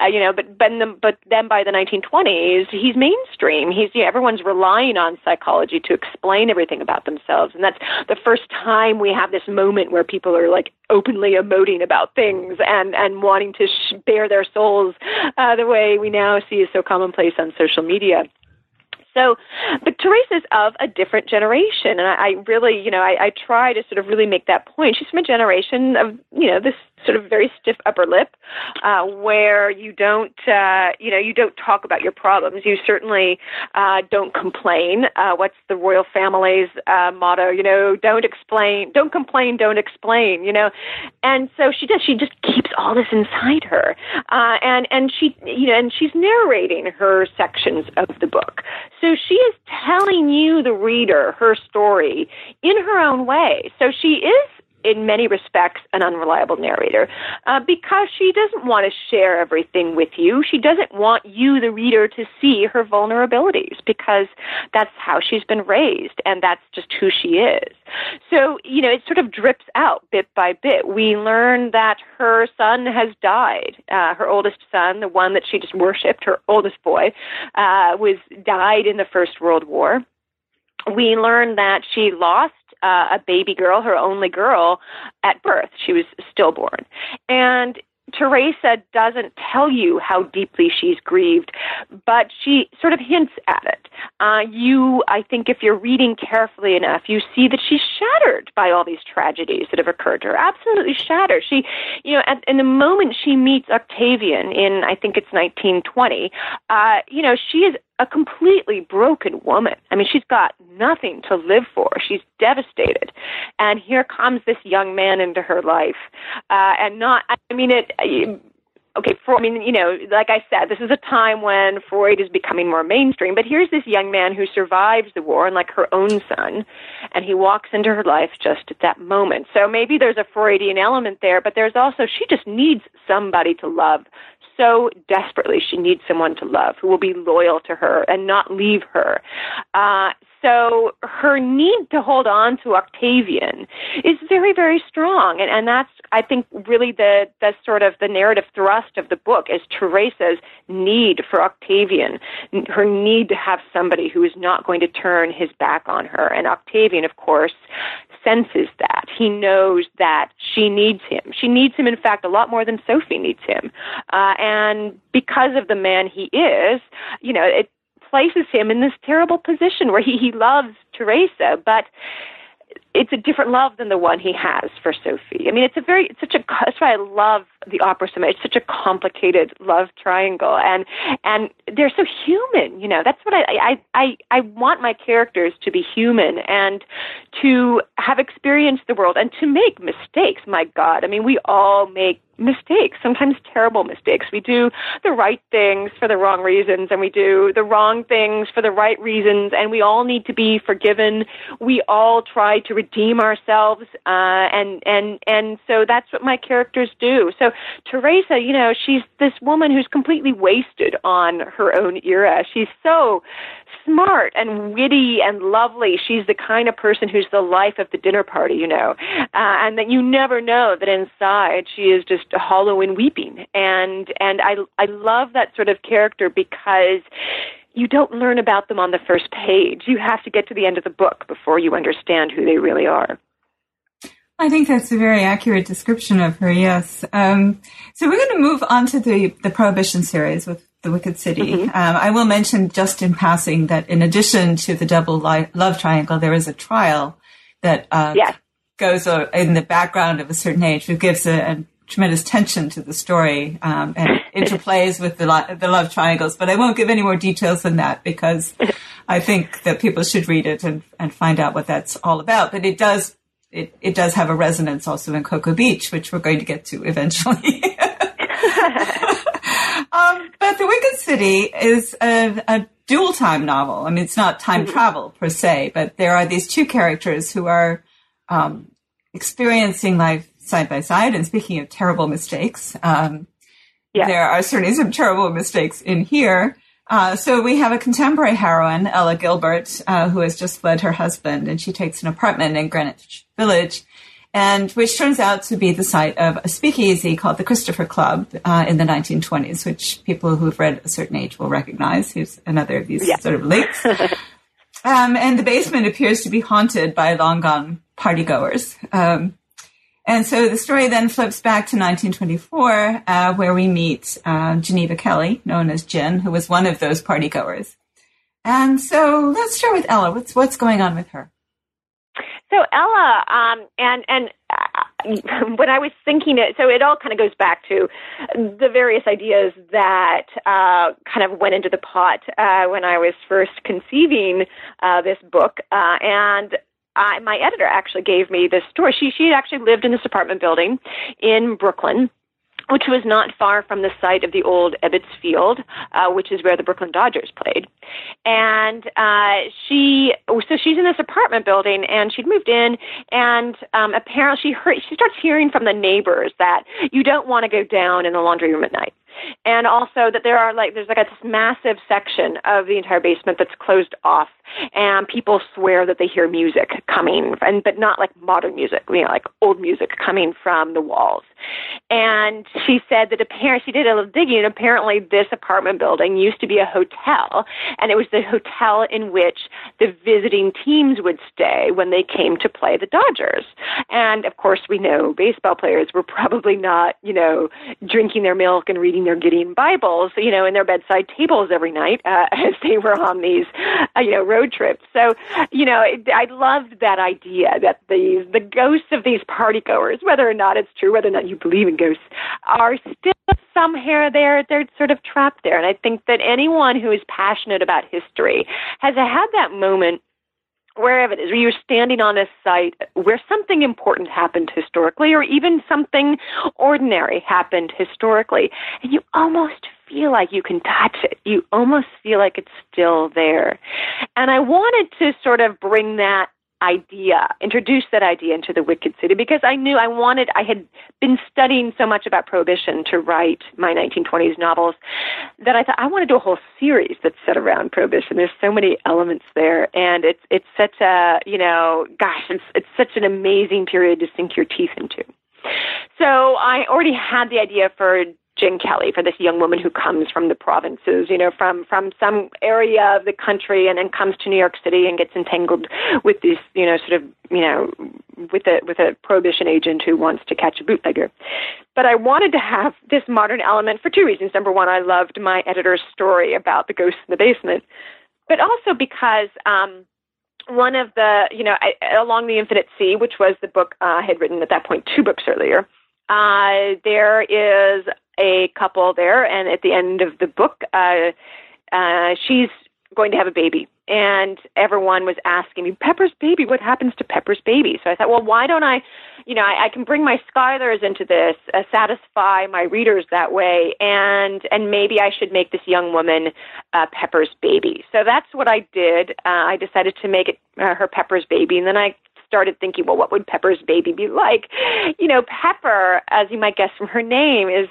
but then by the 1920s, he's mainstream. Everyone's relying on psychology to explain everything about themselves, and that's the first time we have this moment where people are like openly emoting about things and wanting to bare their souls the way we now see is so commonplace on social media. So, but Teresa's of a different generation, and I really, I try to sort of really make that point. She's from a generation of, this sort of very stiff upper lip, where you don't talk about your problems. You certainly don't complain. What's the royal family's motto? Don't complain, don't explain. And so she does. She just keeps all this inside her, and she, and she's narrating her sections of the book. So she is telling you, the reader, her story in her own way. So she is, in many respects, an unreliable narrator because she doesn't want to share everything with you. She doesn't want you, the reader, to see her vulnerabilities because that's how she's been raised and that's just who she is. So, it sort of drips out bit by bit. We learn that her son has died. Her oldest son, the one that she just worshipped, her oldest boy, died in the First World War. We learn that she lost a baby girl, her only girl, at birth. She was stillborn. And Teresa doesn't tell you how deeply she's grieved, but she sort of hints at it. I think if you're reading carefully enough, you see that she's shattered by all these tragedies that have occurred to her, absolutely shattered. She, in the moment she meets Octavian in, I think it's 1920, she is a completely broken woman. I mean, she's got nothing to live for. She's devastated. And here comes this young man into her life. Like I said, this is a time when Freud is becoming more mainstream, but here's this young man who survives the war, and like her own son, and he walks into her life just at that moment. So maybe there's a Freudian element there, but there's also, she just needs somebody to love so desperately. She needs someone to love who will be loyal to her and not leave her. So her need to hold on to Octavian is very, very strong. And that's, I think, really the sort of the narrative thrust of the book is Teresa's need for Octavian, her need to have somebody who is not going to turn his back on her. And Octavian, of course, senses that. He knows that she needs him. She needs him, in fact, a lot more than Sophie needs him. And because of the man he is, it places him in this terrible position where he loves Teresa, but it's a different love than the one he has for Sophie. I mean, that's why I love the opera so much. It's such a complicated love triangle, and they're so human. That's what I want my characters to be human and to have experienced the world and to make mistakes. My God, I mean, we all make mistakes, sometimes terrible mistakes. We do the right things for the wrong reasons, and we do the wrong things for the right reasons, and we all need to be forgiven. We all try to redeem ourselves, and so that's what my characters do. So Teresa, you know, she's this woman who's completely wasted on her own era. She's so smart and witty and lovely. She's the kind of person who's the life of the dinner party, you know, and that you never know that inside she is just hollow and weeping. And I love that sort of character because you don't learn about them on the first page. You have to get to the end of the book before you understand who they really are. I think that's a very accurate description of her, yes. So we're going to move on to the Prohibition series with The Wicked City. Mm-hmm. I will mention just in passing that in addition to the double love triangle, there is a trial that goes in the background of a certain age, which gives a tremendous tension to the story and interplays with the love triangles. But I won't give any more details than that because I think that people should read it and find out what that's all about. But it does have a resonance also in Cocoa Beach, which we're going to get to eventually. But The Wicked City is a dual-time novel. I mean, it's not time travel per se, but there are these two characters who are experiencing life side by side. And speaking of terrible mistakes, there are certainly some terrible mistakes in here. So we have a contemporary heroine, Ella Gilbert, who has just fled her husband, and she takes an apartment in Greenwich Village, and which turns out to be the site of a speakeasy called the Christopher Club in the 1920s, which people who've read a certain age will recognize. Here's another of these sort of links. And the basement appears to be haunted by long-gone partygoers. And so the story then flips back to 1924, where we meet Geneva Kelly, known as Jen, who was one of those partygoers. And so let's start with Ella. What's going on with her? So Ella, and when I was thinking it, so it all kind of goes back to the various ideas that kind of went into the pot when I was first conceiving this book, and my editor actually gave me this story. She had actually lived in this apartment building in Brooklyn, which was not far from the site of the old Ebbets Field, which is where the Brooklyn Dodgers played. And she's in this apartment building, and she'd moved in, and apparently she starts hearing from the neighbors that you don't want to go down in the laundry room at night. And also that there's this massive section of the entire basement that's closed off, and people swear that they hear music coming, but not like modern music, like old music coming from the walls. And she said that she did a little digging, and apparently this apartment building used to be a hotel, and it was the hotel in which the visiting teams would stay when they came to play the Dodgers. And of course, we know baseball players were probably not, drinking their milk and reading their Gideon Bibles, in their bedside tables every night as they were on these, road trips. So, I loved that idea that the ghosts of these partygoers, whether or not it's true, whether or not you believe in ghosts, are still somewhere there. They're sort of trapped there. And I think that anyone who is passionate about history has had that moment, wherever it is, where you're standing on a site where something important happened historically, or even something ordinary happened historically, and you almost feel like you can touch it. You almost feel like it's still there. And I wanted to sort of bring that introduce that idea into The Wicked City, because I knew I had been studying so much about Prohibition to write my 1920s novels that I thought I want to do a whole series that's set around Prohibition. There's so many elements there, and it's such a, it's such an amazing period to sink your teeth into. So I already had the idea for Jen Kelly, for this young woman who comes from the provinces, from some area of the country, and then comes to New York City and gets entangled with this, with a prohibition agent who wants to catch a bootlegger. But I wanted to have this modern element for two reasons. Number one, I loved my editor's story about the ghosts in the basement, but also because one of the, Along the Infinite Sea, which was the book I had written at that point 2 books earlier, there is a couple there, and at the end of the book, she's going to have a baby. And everyone was asking me, Pepper's baby, what happens to Pepper's baby? So I thought, well, why don't I can bring my Schuyler's into this, satisfy my readers that way, and maybe I should make this young woman Pepper's baby. So that's what I did. I decided to make it her Pepper's baby, and then I started thinking, well, what would Pepper's baby be like? Pepper, as you might guess from her name, is,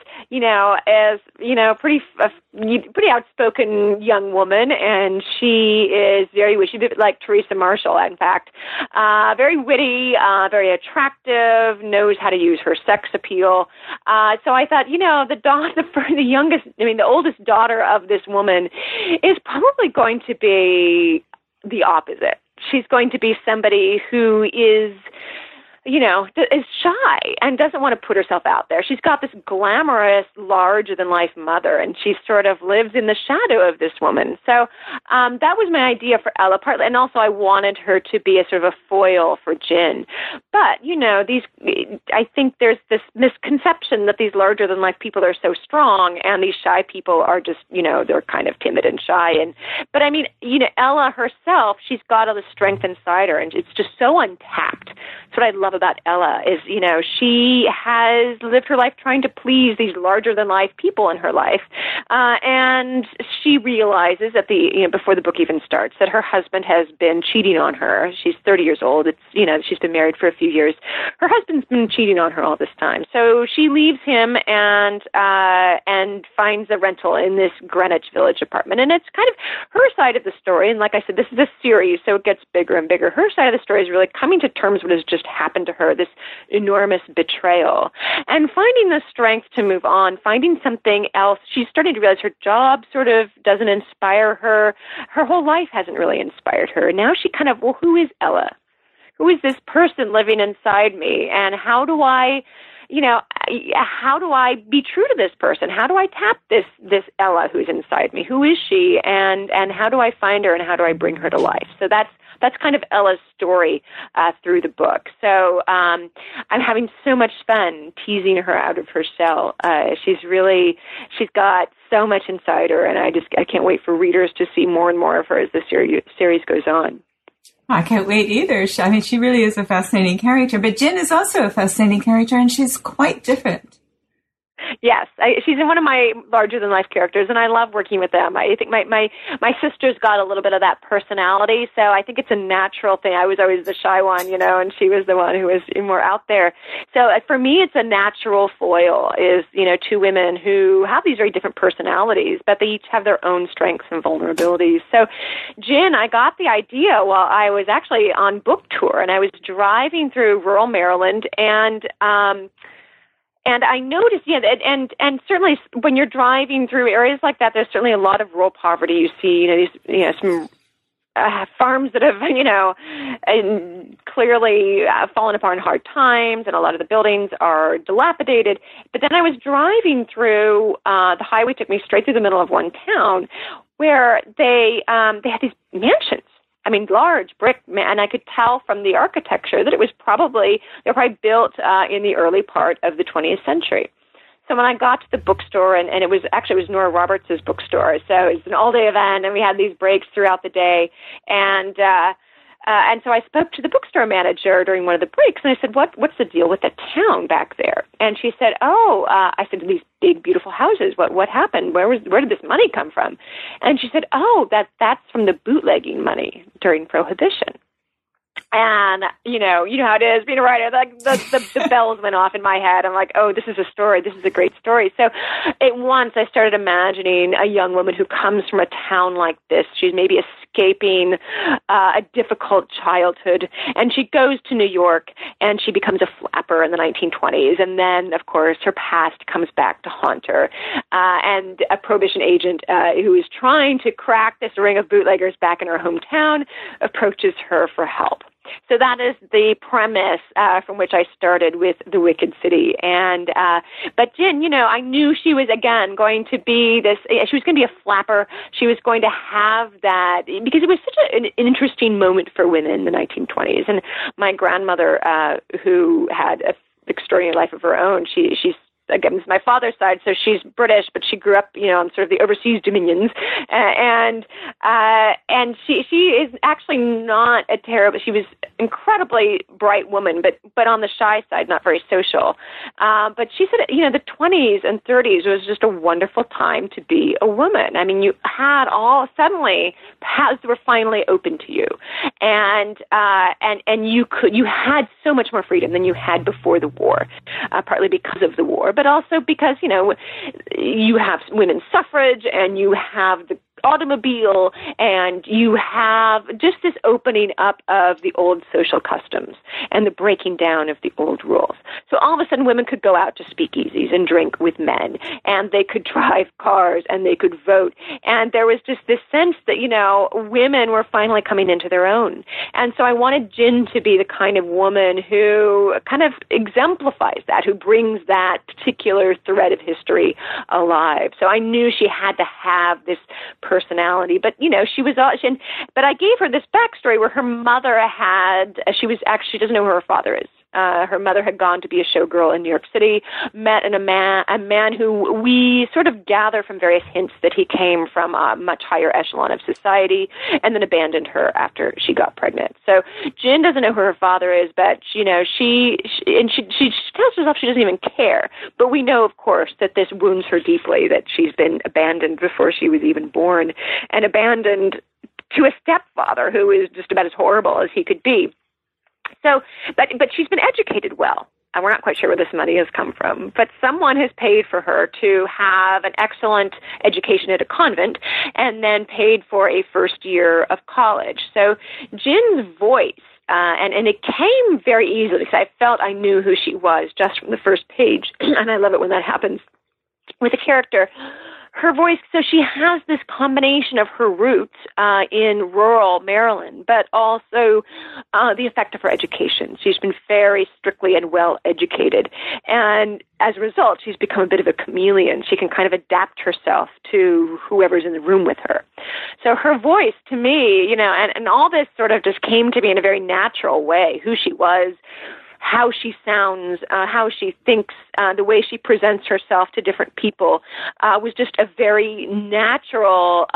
pretty outspoken young woman, and she is she's a bit like Teresa Marshall, in fact, very witty, very attractive, knows how to use her sex appeal. So I thought, the oldest daughter of this woman is probably going to be the opposite. She's going to be somebody who is shy and doesn't want to put herself out there. She's got this glamorous, larger-than-life mother, and she sort of lives in the shadow of this woman. So that was my idea for Ella, partly, and also I wanted her to be a sort of a foil for Jin. But, I think there's this misconception that these larger-than-life people are so strong, and these shy people are just, they're kind of timid and shy. But Ella herself, she's got all the strength inside her, and it's just so untapped. That's what I love about Ella is, she has lived her life trying to please these larger-than-life people in her life, and she realizes at before the book even starts that her husband has been cheating on her. She's 30 years old. She's been married for a few years. Her husband's been cheating on her all this time, so she leaves him and finds a rental in this Greenwich Village apartment, and it's kind of her side of the story. And like I said, this is a series, so it gets bigger and bigger. Her side of the story is really coming to terms with what has just happened to her, this enormous betrayal, and finding the strength to move on, finding something else. She's starting to realize her job sort of doesn't inspire her. Her whole life hasn't really inspired her. Now she kind of, well, who is Ella? Who is this person living inside me? And how do I be true to this person? How do I tap this Ella who's inside me? Who is she? And how do I find her, and how do I bring her to life? So that's kind of Ella's story through the book. So I'm having so much fun teasing her out of her shell. She's got so much inside her, and I can't wait for readers to see more and more of her as the series goes on. I can't wait either. She really is a fascinating character, but Jin is also a fascinating character, and she's quite different. Yes, she's one of my larger-than-life characters, and I love working with them. I think my sister's got a little bit of that personality, so I think it's a natural thing. I was always the shy one, and she was the one who was more out there. So for me, it's a natural foil, is, two women who have these very different personalities, but they each have their own strengths and vulnerabilities. So Jin, I got the idea while I was actually on book tour, and I was driving through rural Maryland, and I noticed, and certainly when you're driving through areas like that, there's certainly a lot of rural poverty. You see, some farms that have, clearly fallen apart in hard times, and a lot of the buildings are dilapidated. But then I was driving through, the highway took me straight through the middle of one town where they had these mansions. Large brick, and I could tell from the architecture that they were probably built in the early part of the 20th century. So when I got to the bookstore, and it was Nora Roberts' bookstore, so it was an all-day event, and we had these breaks throughout the day, and so I spoke to the bookstore manager during one of the breaks, and I said, what's the deal with the town back there? And she said, I said, these big, beautiful houses, what happened? Where did this money come from? And she said, that's from the bootlegging money during Prohibition. And, you know how it is being a writer, like the bells went off in my head. I'm like, this is a story. This is a great story. So at once I started imagining a young woman who comes from a town like this. She's maybe escaping a difficult childhood, and she goes to New York, and she becomes a flapper in the 1920s. And then, of course, her past comes back to haunt her. And a prohibition agent who is trying to crack this ring of bootleggers back in her hometown approaches her for help. So that is the premise from which I started with The Wicked City. And but Jin, I knew she was, again, going to be this, she was going to be a flapper. She was going to have that, because it was such an interesting moment for women in the 1920s. And my grandmother, who had an extraordinary life of her own, she again, it's my father's side, so she's British, but she grew up, on sort of the overseas dominions, and she is actually not a terrible. She was incredibly bright woman, but on the shy side, not very social. But she said, the 20s and 30s was just a wonderful time to be a woman. I mean, you had suddenly paths were finally open to you, and you had so much more freedom than you had before the war, partly because of the war, but also because you have women's suffrage and you have the automobile, and you have just this opening up of the old social customs and the breaking down of the old rules. So all of a sudden women could go out to speakeasies and drink with men, and they could drive cars, and they could vote. And there was just this sense that, women were finally coming into their own. And so I wanted Jin to be the kind of woman who kind of exemplifies that, who brings that particular thread of history alive. So I knew she had to have this personality, but she was but I gave her this backstory where her mother she doesn't know who her father is. Her mother had gone to be a showgirl in New York City, met a man who we sort of gather from various hints that he came from a much higher echelon of society, and then abandoned her after she got pregnant. So Jin doesn't know who her father is, but she tells herself she doesn't even care. But we know, of course, that this wounds her deeply, that she's been abandoned before she was even born, and abandoned to a stepfather who is just about as horrible as he could be. So, but she's been educated well, and we're not quite sure where this money has come from, but someone has paid for her to have an excellent education at a convent and then paid for a first year of college. So Jin's voice, and it came very easily because I felt I knew who she was just from the first page, and I love it when that happens with a character. Her voice, so she has this combination of her roots in rural Maryland, but also the effect of her education. She's been very strictly and well educated, and as a result, she's become a bit of a chameleon. She can kind of adapt herself to whoever's in the room with her. So her voice, to me, and all this sort of just came to me in a very natural way, who she was, how she sounds, how she thinks, the way she presents herself to different people was just a very natural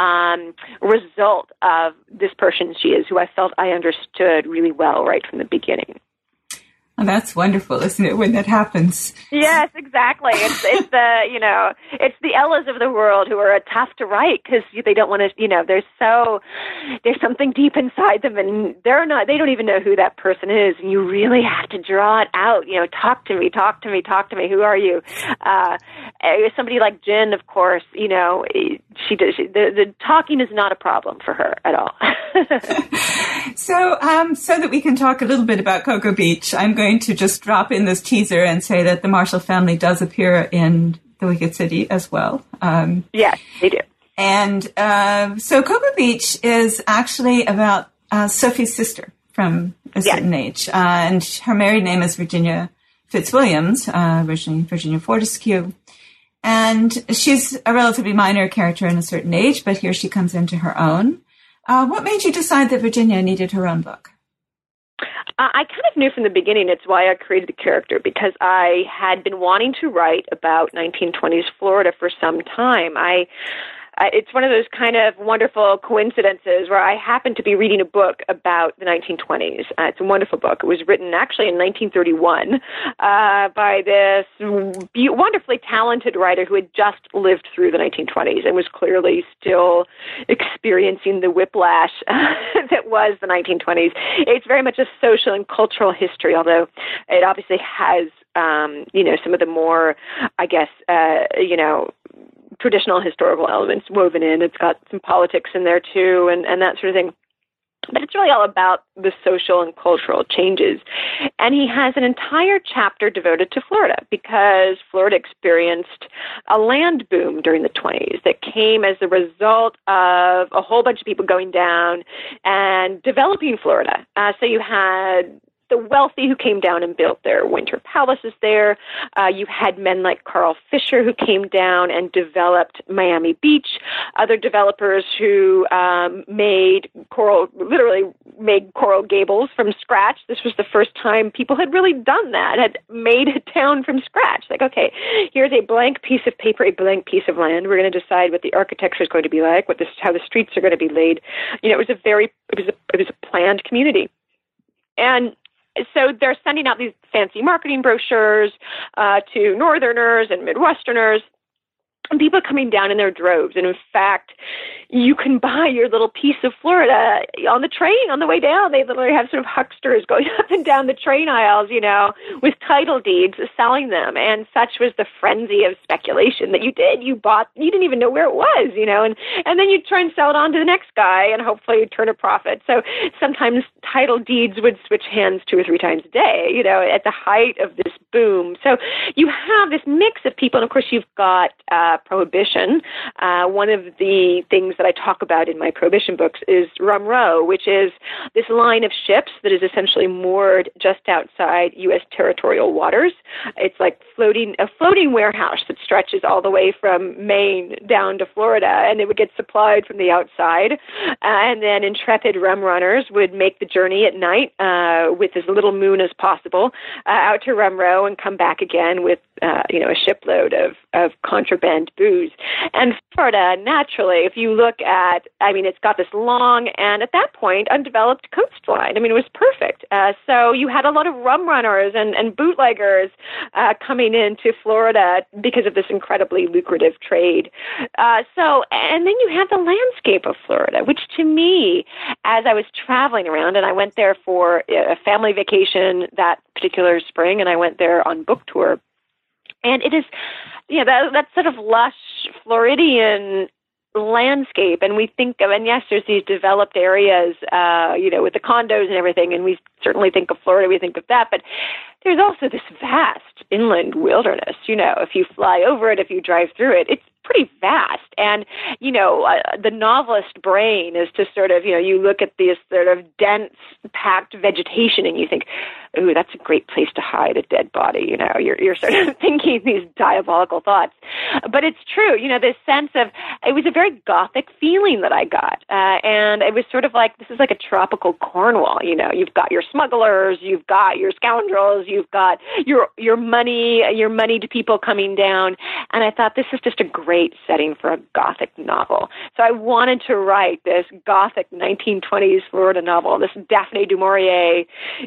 result of this person she is, who I felt I understood really well right from the beginning. Oh, that's wonderful, isn't it, when that happens? Yes, exactly. It's it's the Ellas of the world who are tough to write because they don't want to, there's something deep inside them, and they don't even know who that person is, and you really have to draw it out. Talk to me. Who are you? Somebody like Jin, of course, the talking is not a problem for her at all. So that we can talk a little bit about Cocoa Beach, I'm going to just drop in this teaser and say that the Marshall family does appear in The Wicked City as well. Yes, they do. And so Cocoa Beach is actually about Sophie's sister from a certain age. And her married name is Virginia Fitzwilliams, originally Virginia Fortescue. And she's a relatively minor character in a certain age, but here she comes into her own. What made you decide that Virginia needed her own book? I kind of knew from the beginning it's why I created the character, because I had been wanting to write about 1920s Florida for some time. It's one of those kind of wonderful coincidences where I happened to be reading a book about the 1920s. It's a wonderful book. It was written actually in 1931 by this wonderfully talented writer who had just lived through the 1920s and was clearly still experiencing the whiplash that was the 1920s. It's very much a social and cultural history, although it obviously has, some of the more, I guess, traditional historical elements woven in. It's got some politics in there too, and that sort of thing. But it's really all about the social and cultural changes. And he has an entire chapter devoted to Florida because Florida experienced a land boom during the 20s that came as a result of a whole bunch of people going down and developing Florida. So you had the wealthy who came down and built their winter palaces there. You had men like Carl Fisher who came down and developed Miami Beach. Other developers who made literally made Coral Gables from scratch. This was the first time people had really done that, had made a town from scratch. Like, okay, here's a blank piece of paper, a blank piece of land. We're going to decide what the architecture is going to be like, how the streets are going to be laid. It was a planned community. And so they're sending out these fancy marketing brochures to Northerners and Midwesterners, and people are coming down in their droves. And in fact, you can buy your little piece of Florida on the train on the way down. They literally have sort of hucksters going up and down the train aisles, with title deeds selling them. And such was the frenzy of speculation that you bought, you didn't even know where it was, and then you'd try and sell it on to the next guy and hopefully you'd turn a profit. So sometimes title deeds would switch hands 2 or 3 times a day, at the height of this boom. So you have this mix of people, and of course you've got Prohibition. One of the things that I talk about in my Prohibition books is Rum Row, which is this line of ships that is essentially moored just outside U.S. territorial waters. It's like a floating warehouse that stretches all the way from Maine down to Florida, and it would get supplied from the outside. And then intrepid rum runners would make the journey at night with as little moon as possible out to Rum Row and come back again with a shipload of contraband booze. And Florida, naturally, if you look at, it's got this long and at that point undeveloped coastline. It was perfect. So you had a lot of rum runners and bootleggers coming into Florida because of this incredibly lucrative trade. And then you have the landscape of Florida, which to me, as I was traveling around, and I went there for a family vacation that particular spring, and I went there on book tour. And it is, that sort of lush Floridian landscape. And we think of, and yes, there's these developed areas, with the condos and everything. And we certainly think of Florida, we think of that. But there's also this vast inland wilderness. If you fly over it, if you drive through it, it's pretty vast. And, the novelist brain is to sort of, you look at this sort of dense, packed vegetation and you think, ooh, that's a great place to hide a dead body. You're sort of thinking these diabolical thoughts. But it's true, this sense of, it was a very Gothic feeling that I got. And it was sort of like, this is like a tropical Cornwall. You've got your smugglers, you've got your scoundrels, you've got your moneyed people coming down. And I thought this is just a great setting for a Gothic novel. So I wanted to write this Gothic 1920s Florida novel, this Daphne du Maurier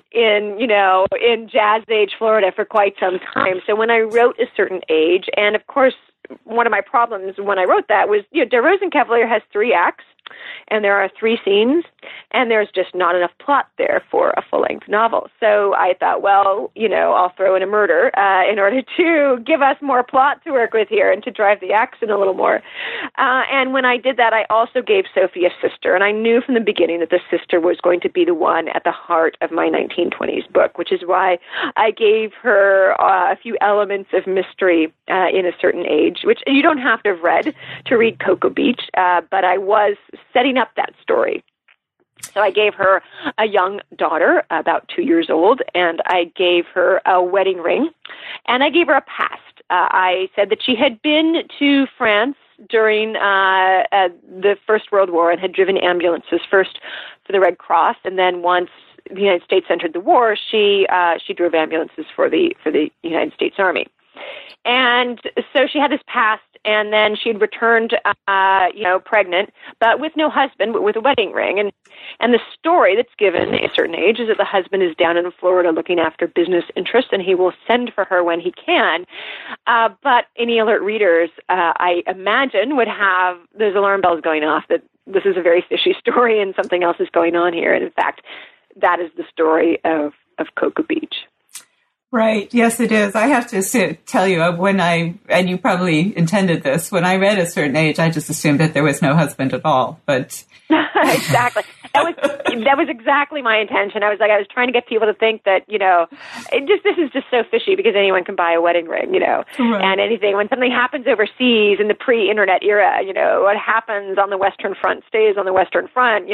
in Jazz Age Florida for quite some time. So when I wrote A Certain Age, and of course, one of my problems when I wrote that was, Der Rosenkavalier has 3 acts, and there are 3 scenes, and there's just not enough plot there for a full-length novel. So I thought, well, I'll throw in a murder in order to give us more plot to work with here and to drive the action a little more. And when I did that, I also gave Sophie a sister, and I knew from the beginning that the sister was going to be the one at the heart of my 1920s book, which is why I gave her a few elements of mystery in A Certain Age, which you don't have to have read to read Cocoa Beach, but I was setting up that story. So I gave her a young daughter, about 2 years old, and I gave her a wedding ring, and I gave her a past. I said that she had been to France during the First World War and had driven ambulances, first for the Red Cross, and then once the United States entered the war, she drove ambulances for the United States Army. And so she had this past, and then she'd returned, pregnant, but with no husband, but with a wedding ring. And the story that's given at A Certain Age is that the husband is down in Florida looking after business interests, and he will send for her when he can. But any alert readers, I imagine, would have those alarm bells going off that this is a very fishy story and something else is going on here. And in fact, that is the story of Cocoa Beach. Right. Yes, it is. I have to tell you, and you probably intended this, when I read A Certain Age, I just assumed that there was no husband at all. But exactly. That was exactly my intention. I was trying to get people to think that, this is just so fishy because anyone can buy a wedding ring, right. And anything, when something happens overseas in the pre-internet era, what happens on the Western Front stays on the Western Front,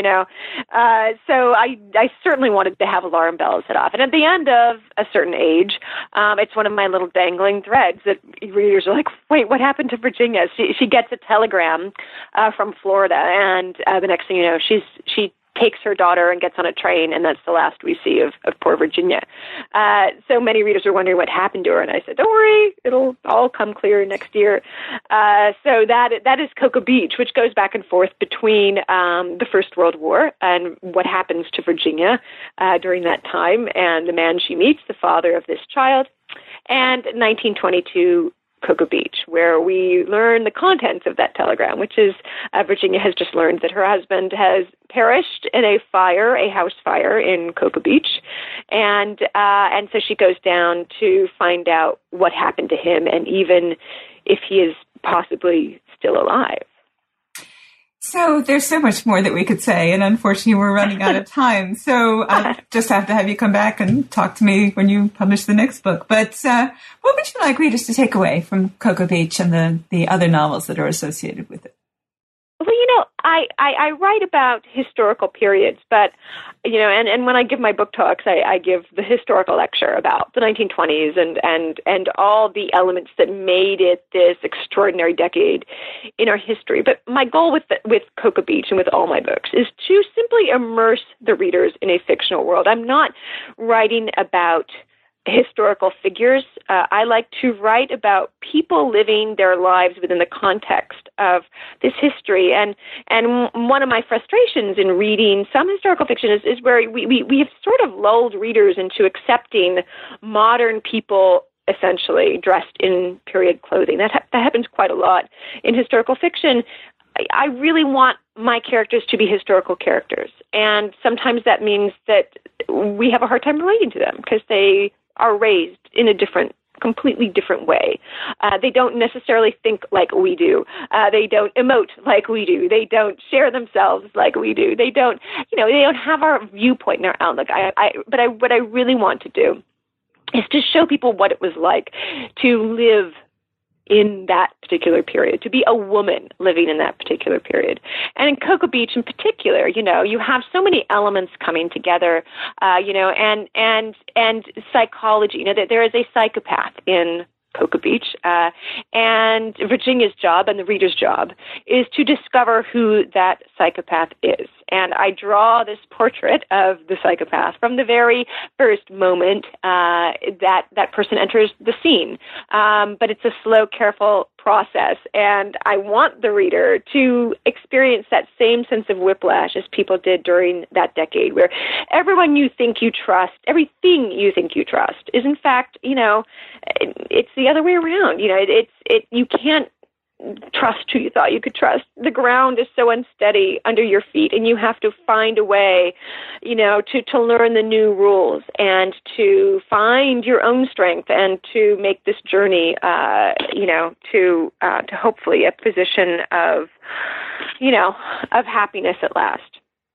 So I certainly wanted to have alarm bells set off. And at the end of A Certain Age, it's one of my little dangling threads that readers are like, wait, what happened to Virginia? She gets a telegram from Florida, and the next thing you know, she takes her daughter and gets on a train, and that's the last we see of poor Virginia. So many readers were wondering what happened to her, and I said, don't worry, it'll all come clear next year. So that is Cocoa Beach, which goes back and forth between the First World War and what happens to Virginia during that time, and the man she meets, the father of this child, and 1922 Cocoa Beach, where we learn the contents of that telegram, which is Virginia has just learned that her husband has perished in a house fire in Cocoa Beach, and so she goes down to find out what happened to him, and even if he is possibly still alive. So there's so much more that we could say, and unfortunately we're running out of time. So I'll just have to have you come back and talk to me when you publish the next book. But what would you like readers to take away from Cocoa Beach and the other novels that are associated with it? Well, I write about historical periods, but, and when I give my book talks, I give the historical lecture about the 1920s and all the elements that made it this extraordinary decade in our history. But my goal with Cocoa Beach and with all my books is to simply immerse the readers in a fictional world. I'm not writing about historical figures. I like to write about people living their lives within the context of this history. And one of my frustrations in reading some historical fiction is where we have sort of lulled readers into accepting modern people essentially dressed in period clothing. That happens quite a lot in historical fiction. I really want my characters to be historical characters. And sometimes that means that we have a hard time relating to them because they are raised in a completely different way. They don't necessarily think like we do. They don't emote like we do. They don't share themselves like we do. They don't, they don't have our viewpoint and our outlook. But what I really want to do is to show people what it was like to live in that particular period, to be a woman living in that particular period. And in Cocoa Beach in particular, you have so many elements coming together, and psychology. There is a psychopath in Cocoa Beach, and Virginia's job and the reader's job is to discover who that psychopath is. And I draw this portrait of the psychopath from the very first moment that person enters the scene. But it's a slow, careful process, and I want the reader to experience that same sense of whiplash as people did during that decade, where everything you think you trust is in fact, it's the other way around. You can't trust who you thought you could trust. The ground is so unsteady under your feet, and you have to find a way, to learn the new rules and to find your own strength and to make this journey, to hopefully a position of happiness at last.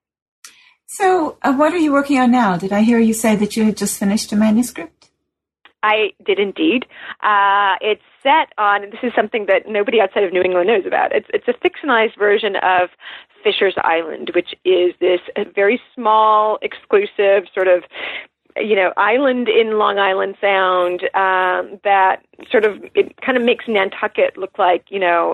So what are you working on now? Did I hear you say that you had just finished a manuscript? I did indeed. It's set on, this is something that nobody outside of New England knows about. It's a fictionalized version of Fisher's Island, which is this very small, exclusive sort of, island in Long Island Sound that sort of, it kind of makes Nantucket look like,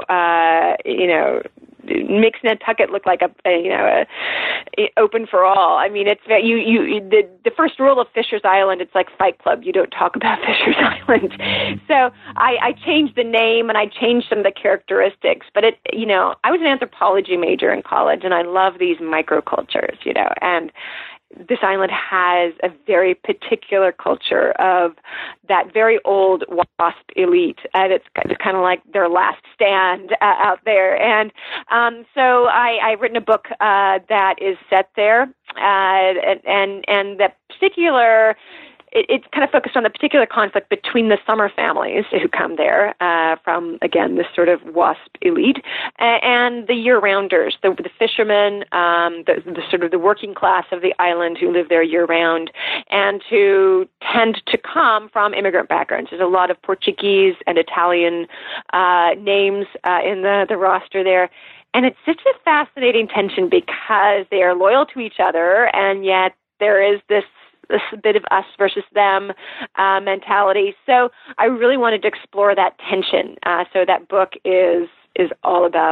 makes Nantucket look like a open for all. I mean, it's the first rule of Fisher's Island. It's like Fight Club. You don't talk about Fisher's Island. So I changed the name and I changed some of the characteristics. But I was an anthropology major in college, and I love these microcultures. And this island has a very particular culture of that very old WASP elite, and it's kind of like their last stand out there. And so I've written a book that is set there, and that particular. It's kind of focused on the particular conflict between the summer families who come there from, again, this sort of WASP elite, and the year-rounders, the fishermen, the sort of the working class of the island who live there year-round and who tend to come from immigrant backgrounds. There's a lot of Portuguese and Italian names in the roster there. And it's such a fascinating tension because they are loyal to each other, and yet there is this bit of us versus them mentality. So I really wanted to explore that tension. So that book is all about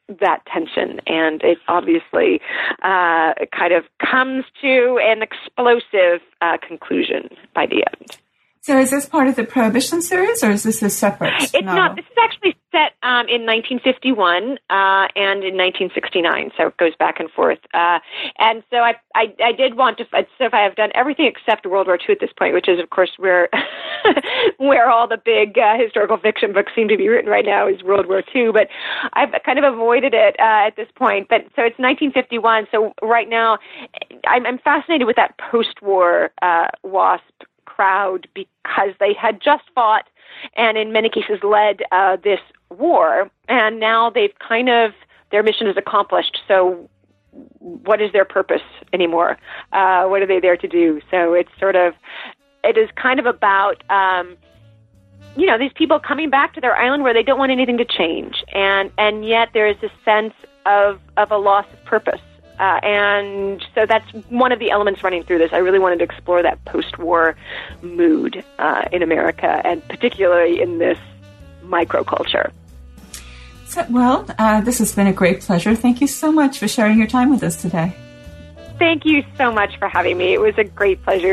that tension, and it obviously kind of comes to an explosive conclusion by the end. So is this part of the Prohibition series, or is this a separate It's novel? not. This is actually set in 1951 and in 1969, so it goes back and forth. And so I did want to. So if I have done everything except World War II at this point, which is of course where where all the big historical fiction books seem to be written right now, is World War II. But I've kind of avoided it at this point. But so it's 1951. So right now, I'm fascinated with that post-war WASP crowd, because they had just fought and in many cases led this war, and now they've kind of, their mission is accomplished. So what is their purpose anymore? What are they there to do? So it is kind of about these people coming back to their island where they don't want anything to change, and yet there is a sense of a loss of purpose. And so that's one of the elements running through this. I really wanted to explore that post-war mood in America, and particularly in this microculture. So, this has been a great pleasure. Thank you so much for sharing your time with us today. Thank you so much for having me. It was a great pleasure.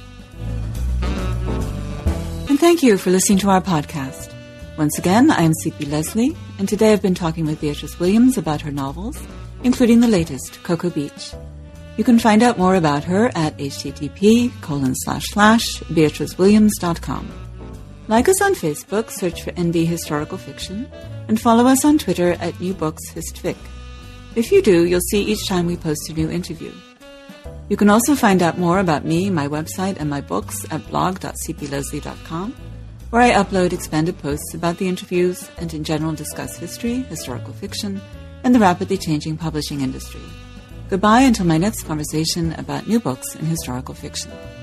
And thank you for listening to our podcast. Once again, I am C.P. Leslie, and today I've been talking with Beatrice Williams about her novels, including the latest, Cocoa Beach. You can find out more about her at http://beatricewilliams.com. Like us on Facebook, search for NB Historical Fiction, and follow us on Twitter at New Books HistFic. If you do, you'll see each time we post a new interview. You can also find out more about me, my website, and my books at blog.cpleslie.com, where I upload expanded posts about the interviews and in general discuss history, historical fiction, and the rapidly changing publishing industry. Goodbye until my next conversation about new books in historical fiction.